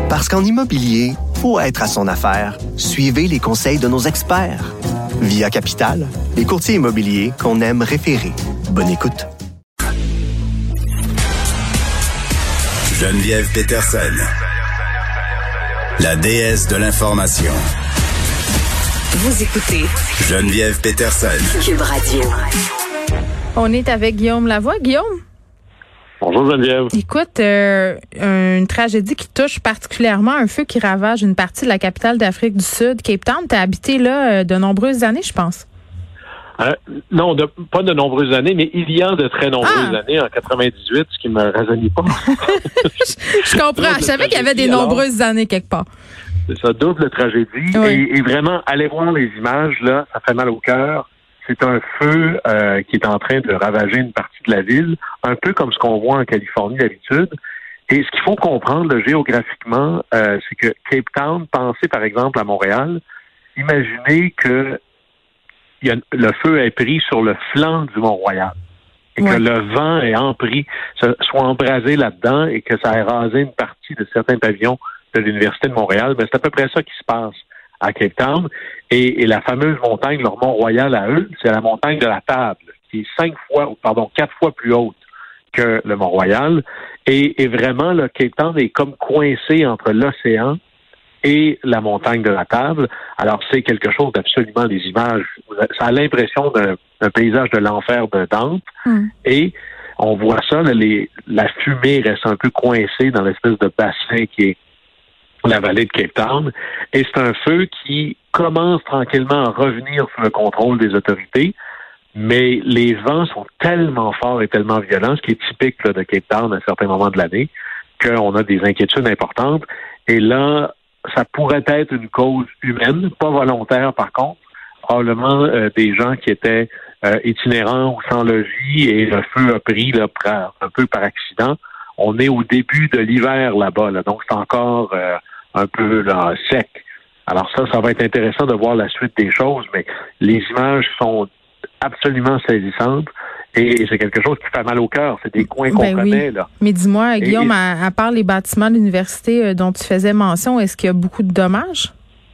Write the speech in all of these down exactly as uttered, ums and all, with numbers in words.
Parce qu'en immobilier, faut être à son affaire. Suivez les conseils de nos experts. Via Capital, les courtiers immobiliers qu'on aime référer. Bonne écoute. Geneviève Peterson, la déesse de l'information. Vous écoutez Geneviève Peterson, Cube Radio. On est avec Guillaume Lavoie. Guillaume? Bonjour Geneviève. Écoute, euh, une tragédie qui touche particulièrement un feu qui ravage une partie de la capitale d'Afrique du Sud, Cape Town. Tu as habité là de nombreuses années, je pense. Euh, non, de, pas de nombreuses années, mais il y a de très nombreuses ah. années, en quatre-vingt-dix-huit, ce qui me rajeunit pas. je, je comprends. Je savais qu'il y avait des alors, nombreuses années quelque part. C'est ça, double tragédie. Oui. Et, et vraiment, allez voir les images, là, ça fait mal au cœur. C'est un feu euh, qui est en train de ravager une partie de la ville, un peu comme ce qu'on voit en Californie d'habitude. Et ce qu'il faut comprendre là, géographiquement, euh, c'est que Cape Town, pensez par exemple à Montréal, imaginez que y a, le feu est pris sur le flanc du Mont-Royal et ouais. que le vent est empris, soit embrasé là-dedans et que ça ait rasé une partie de certains pavillons de l'Université de Montréal. Ben, c'est à peu près ça qui se passe à Cape Town. Et, et la fameuse montagne, leur Mont-Royal à eux, c'est la montagne de la Table, qui est cinq fois, pardon, quatre fois plus haute que le Mont-Royal. Et, et vraiment, le Cape Town est comme coincé entre l'océan et la montagne de la Table. Alors, c'est quelque chose d'absolument, les images, ça a l'impression d'un, d'un paysage de l'enfer de Dante. Mm. Et on voit ça, là, les, la fumée reste un peu coincée dans l'espèce de bassin qui est la vallée de Cape Town. Et c'est un feu qui commence tranquillement à revenir sous le contrôle des autorités. Mais les vents sont tellement forts et tellement violents, ce qui est typique là, de Cape Town à certains moments de l'année, qu'on a des inquiétudes importantes. Et là, ça pourrait être une cause humaine, pas volontaire par contre, probablement euh, des gens qui étaient euh, itinérants ou sans logis et le feu a pris là, un peu par accident. On est au début de l'hiver là-bas, là, donc c'est encore euh, un peu là, sec. Alors ça, ça va être intéressant de voir la suite des choses, mais les images sont absolument saisissantes. Et c'est quelque chose qui fait mal au cœur. C'est des coins qu'on ben connaît, oui. là. Mais dis-moi, Guillaume, et, à, à part les bâtiments de l'université euh, dont tu faisais mention, est-ce qu'il y a beaucoup de dommages?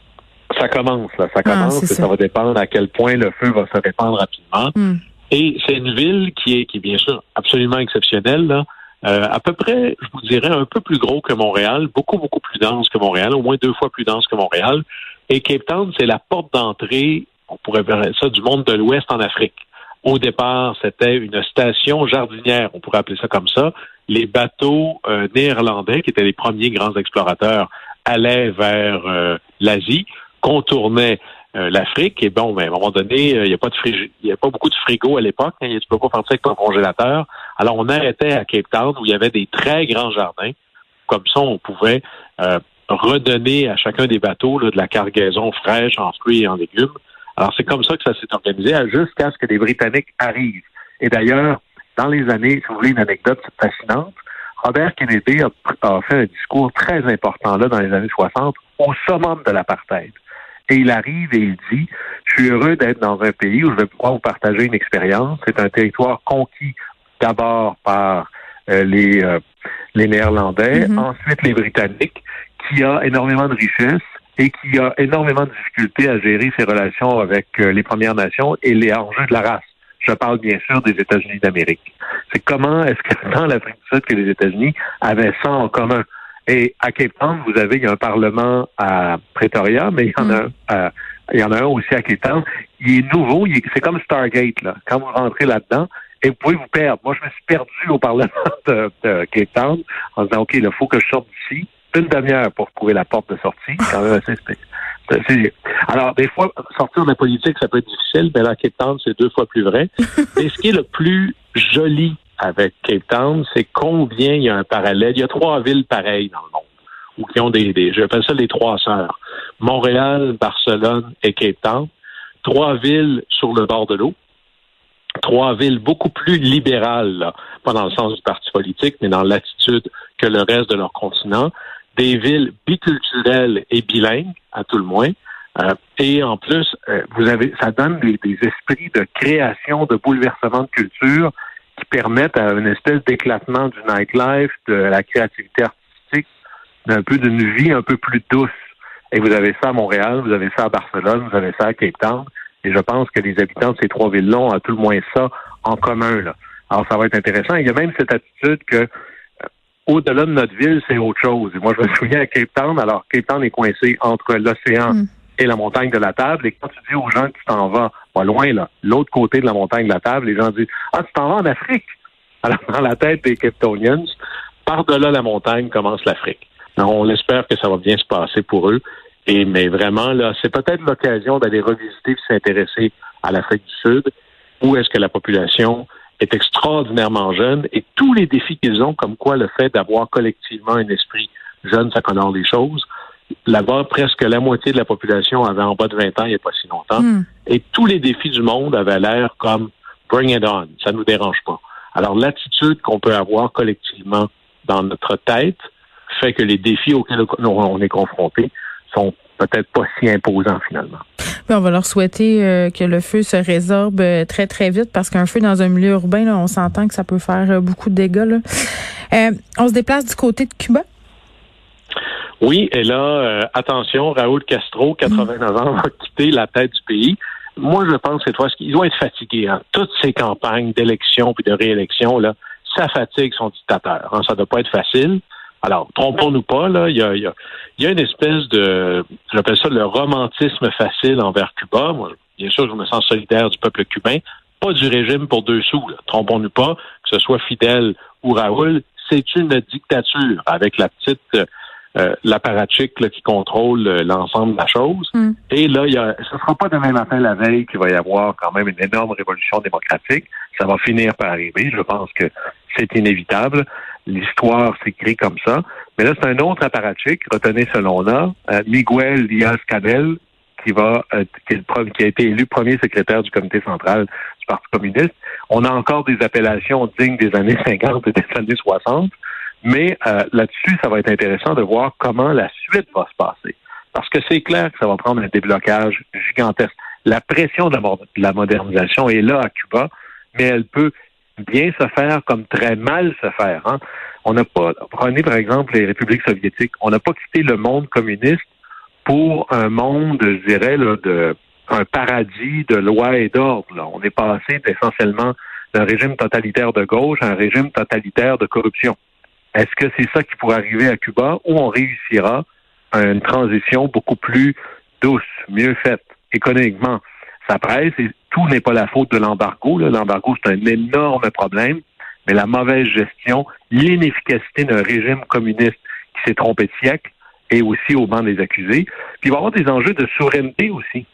Ça commence, là. Ça commence. Ah, et ça. ça va dépendre à quel point le feu va se répandre rapidement. Mm. Et c'est une ville qui est, qui est bien sûr absolument exceptionnelle, là. Euh, à peu près, je vous dirais, un peu plus gros que Montréal, beaucoup, beaucoup plus dense que Montréal, au moins deux fois plus dense que Montréal. Et Cape Town, c'est la porte d'entrée, on pourrait voir ça, du monde de l'Ouest en Afrique. Au départ, c'était une station jardinière, on pourrait appeler ça comme ça. Les bateaux euh, néerlandais, qui étaient les premiers grands explorateurs, allaient vers euh, l'Asie, contournaient euh, l'Afrique. Et bon, ben, à un moment donné, il euh, n'y a pas de frigi- il y a pas beaucoup de frigo à l'époque. Hein, tu peux pas faire ça avec ton congélateur. Alors, on arrêtait à Cape Town où il y avait des très grands jardins. Comme ça, on pouvait euh, redonner à chacun des bateaux là, de la cargaison fraîche en fruits et en légumes. Alors, c'est comme ça que ça s'est organisé jusqu'à ce que les Britanniques arrivent. Et d'ailleurs, dans les années, si vous voulez une anecdote fascinante, Robert Kennedy a, a fait un discours très important là dans les années soixante au summum de l'apartheid. Et il arrive et il dit, je suis heureux d'être dans un pays où je vais pouvoir vous partager une expérience. C'est un territoire conquis d'abord par euh, les, euh, les Néerlandais, mm-hmm. ensuite les Britanniques, qui a énormément de richesses et qui a énormément de difficultés à gérer ses relations avec euh, les Premières Nations et les enjeux de la race. Je parle bien sûr des États-Unis d'Amérique. C'est comment est-ce que dans l'Afrique du Sud que les États-Unis avaient ça en commun. Et à Cape Town, vous avez, il y a un parlement à Pretoria, mais il y en a, mm. euh, il y en a un aussi à Cape Town. Il est nouveau, il est, c'est comme Stargate, là. Quand vous rentrez là-dedans, et vous pouvez vous perdre. Moi, je me suis perdu au parlement de, de Cape Town en disant, OK, il faut que je sorte d'ici. Une demi-heure pour trouver la porte de sortie. C'est quand même assez spécial. Alors, des fois, sortir de la politique, ça peut être difficile, mais à Cape Town, c'est deux fois plus vrai. Et ce qui est le plus joli avec Cape Town, c'est combien il y a un parallèle. Il y a trois villes pareilles dans le monde, ou qui ont des, des j'appelle ça les trois sœurs. Montréal, Barcelone et Cape Town. Trois villes sur le bord de l'eau. Trois villes beaucoup plus libérales, là. Pas dans le sens du parti politique, mais dans l'attitude que le reste de leur continent. Des villes biculturelles et bilingues, à tout le moins. Euh, et en plus, euh, vous avez, ça donne des, des esprits de création, de bouleversement de culture qui permettent à une espèce d'éclatement du nightlife, de la créativité artistique, d'un peu d'une vie un peu plus douce. Et vous avez ça à Montréal, vous avez ça à Barcelone, vous avez ça à Cape Town. Et je pense que les habitants de ces trois villes-là ont à tout le moins ça en commun, là. Alors, ça va être intéressant. Il y a même cette attitude que, euh, au-delà de notre ville, c'est autre chose. Et moi, je me souviens à Cape Town, alors Cape Town est coincé entre l'océan mm. et la montagne de la Table. Et quand tu dis aux gens que tu t'en vas, pas loin, là, l'autre côté de la montagne de la Table, les gens disent « Ah, tu t'en vas en Afrique! » Alors, dans la tête des Capetonians, par-delà la montagne commence l'Afrique. Alors, on espère que ça va bien se passer pour eux. Et mais vraiment, là, c'est peut-être l'occasion d'aller revisiter et s'intéresser à l'Afrique du Sud, où est-ce que la population est extraordinairement jeune et tous les défis qu'ils ont, comme quoi le fait d'avoir collectivement un esprit jeune, ça colore les choses. Là-bas, presque la moitié de la population avait en bas de vingt ans il n'y a pas si longtemps. Mm. Et tous les défis du monde avaient l'air comme « bring it on », ça ne nous dérange pas. Alors, l'attitude qu'on peut avoir collectivement dans notre tête fait que les défis auxquels on est confrontés sont peut-être pas si imposants finalement. Mais on va leur souhaiter euh, que le feu se résorbe euh, très, très vite parce qu'un feu dans un milieu urbain, là, on s'entend que ça peut faire euh, beaucoup de dégâts. Là. Euh, on se déplace du côté de Cuba? Oui, et là, euh, attention, Raúl Castro, quatre-vingt-neuf mmh. ans, va quitter la tête du pays. Moi, je pense cette fois qu'ils doivent être fatigués. Hein. Toutes ces campagnes d'élection puis de réélection, là, ça fatigue son dictateur. Hein. Ça ne doit pas être facile. Alors, trompons-nous pas, là, il y a, il y a, il y a une espèce de, j'appelle ça le romantisme facile envers Cuba. Moi, bien sûr, je me sens solidaire du peuple cubain, pas du régime pour deux sous, là. Trompons-nous pas, que ce soit Fidel ou Raúl, c'est une dictature avec la petite, euh, l'apparatchik là, qui contrôle euh, l'ensemble de la chose. Mm. Et là, il y a, ce sera pas demain matin la veille qu'il va y avoir quand même une énorme révolution démocratique. Ça va finir par arriver. Je pense que c'est inévitable. L'histoire s'écrit comme ça. Mais là, c'est un autre apparatchik, retenez ce nom-là, euh, Miguel Díaz-Canel, qui va, euh, qui, est le, qui a été élu premier secrétaire du comité central du Parti communiste. On a encore des appellations dignes des années cinquante et des années soixante, mais euh, là-dessus, ça va être intéressant de voir comment la suite va se passer. Parce que c'est clair que ça va prendre un déblocage gigantesque. La pression de la, de la modernisation est là à Cuba, mais elle peut bien se faire comme très mal se faire. Hein. On n'a pas, prenez par exemple les républiques soviétiques, on n'a pas quitté le monde communiste pour un monde, je dirais, là, de un paradis de loi et d'ordre. Là. On est passé essentiellement d'un régime totalitaire de gauche à un régime totalitaire de corruption. Est-ce que c'est ça qui pourrait arriver à Cuba ou on réussira à une transition beaucoup plus douce, mieux faite, économiquement? Ça presse et tout n'est pas la faute de l'embargo. Là. L'embargo, c'est un énorme problème, mais la mauvaise gestion, l'inefficacité d'un régime communiste qui s'est trompé de siècle est aussi au banc des accusés. Puis il va y avoir des enjeux de souveraineté aussi.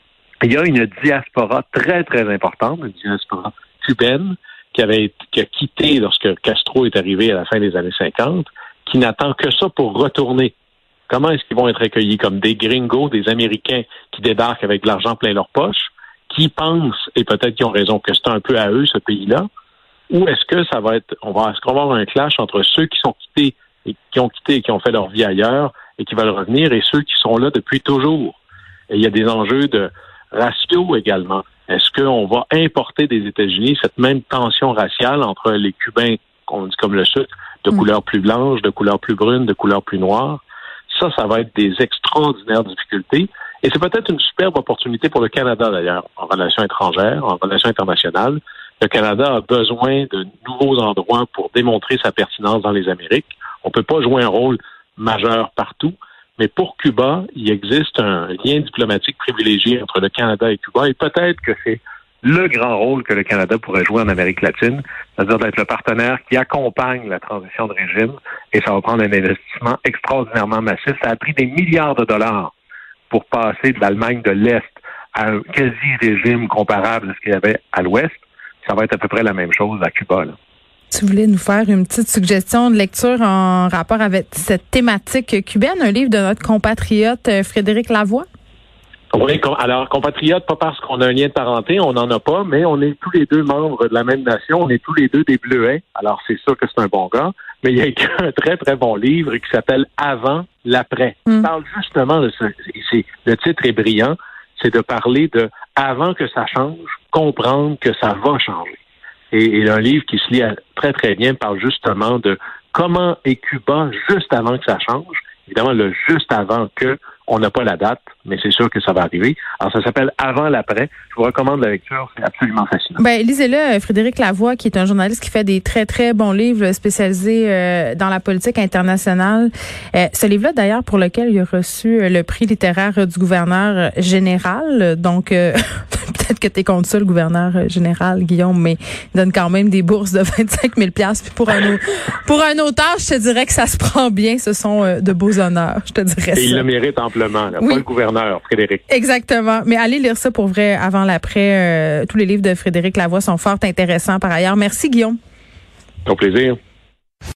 Il y a une diaspora très, très importante, une diaspora cubaine, qui avait qui a quitté lorsque Castro est arrivé à la fin des années cinquante, qui n'attend que ça pour retourner. Comment est-ce qu'ils vont être accueillis comme des gringos, des Américains qui débarquent avec de l'argent plein leur poche, qui pensent, et peut-être qu'ils ont raison, que c'est un peu à eux, ce pays-là, ou est-ce que ça va être, on va, est-ce qu'on va avoir un clash entre ceux qui sont quittés et qui ont quitté et qui ont fait leur vie ailleurs et qui veulent revenir et ceux qui sont là depuis toujours? Et il y a des enjeux de ratio également. Est-ce qu'on va importer des États-Unis cette même tension raciale entre les Cubains, qu'on dit comme le sucre, de mmh. couleur plus blanche, de couleur plus brune, de couleur plus noire? Ça, ça va être des extraordinaires difficultés. Et c'est peut-être une superbe opportunité pour le Canada, d'ailleurs, en relations étrangères, en relations internationales. Le Canada a besoin de nouveaux endroits pour démontrer sa pertinence dans les Amériques. On ne peut pas jouer un rôle majeur partout, mais pour Cuba, il existe un lien diplomatique privilégié entre le Canada et Cuba, et peut-être que c'est le grand rôle que le Canada pourrait jouer en Amérique latine, c'est-à-dire d'être le partenaire qui accompagne la transition de régime, et ça va prendre un investissement extraordinairement massif. Ça a pris des milliards de dollars pour passer de l'Allemagne de l'Est à un quasi-régime comparable à ce qu'il y avait à l'Ouest. Ça va être à peu près la même chose à Cuba, là. Tu voulais nous faire une petite suggestion de lecture en rapport avec cette thématique cubaine, un livre de notre compatriote Frédéric Lavoie? Oui, alors compatriote, pas parce qu'on a un lien de parenté, on n'en a pas, mais on est tous les deux membres de la même nation, on est tous les deux des Bleuets, alors c'est sûr que c'est un bon gars, mais il y a écrit un très très bon livre qui s'appelle « Avant l'après ». Mm. Il parle justement de ce, c'est, le titre est brillant, c'est de parler de « avant que ça change, comprendre que ça va changer ». Et, et un livre qui se lit à, très très bien parle justement de comment est Cuba juste avant que ça change. Évidemment, le juste avant que, on n'a pas la date, mais c'est sûr que ça va arriver. Alors, ça s'appelle Avant l'après. Je vous recommande la lecture, c'est absolument fascinant. Ben, lisez-le, Frédéric Lavoie, qui est un journaliste qui fait des très, très bons livres spécialisés euh, dans la politique internationale. Euh, ce livre-là, d'ailleurs, pour lequel il a reçu le prix littéraire du gouverneur général. Donc, euh, peut-être que t'es contre ça, le gouverneur général, Guillaume, mais il donne quand même des bourses de vingt-cinq mille dollars. Puis pour un, pour un auteur, je te dirais que ça se prend bien. Ce sont euh, de beaux honneurs, je te dirais ça. Et il le mérite amplement, là, oui. Pas le gouverneur, Frédéric. Exactement. Mais allez lire ça pour vrai avant l'après. Euh, tous les livres de Frédéric Lavoie sont fort intéressants par ailleurs. Merci, Guillaume. Au plaisir.